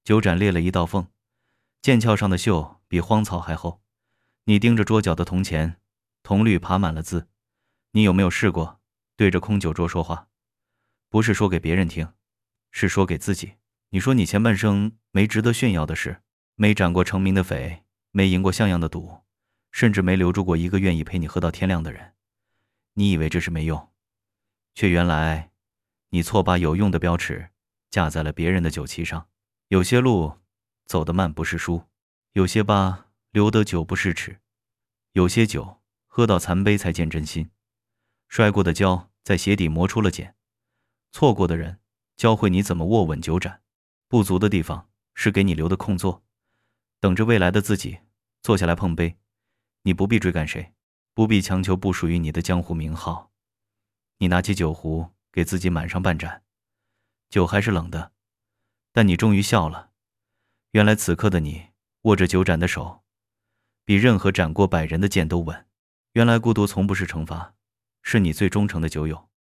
酒盏裂了一道缝，剑鞘上的锈比荒草还厚。你盯着桌角的铜钱，铜绿爬满了字。你有没有试过对着空酒桌说话？不是说给别人听，是说给自己。你说你前半生没值得炫耀的事，没斩过成名的匪，没赢过像样的赌，甚至没留住过一个愿意陪你喝到天亮的人。你以为这是没用，却原来你错把有用的标尺架在了别人的酒旗上。有些路走得慢不是输，有些疤留得久不是耻，有些酒喝到残杯才见真心。摔过的跤在鞋底磨出了茧，错过的人教会你怎么握稳酒盏。不足的地方是给你留的空座，等着未来的自己坐下来碰杯。你不必追赶谁，不必强求不属于你的江湖名号。你拿起酒壶给自己满上半盏，酒还是冷的，但你终于笑了。原来此刻的你握着酒盏的手比任何斩过100人的剑都稳。原来孤独从不是惩罚，是你最忠诚的酒友。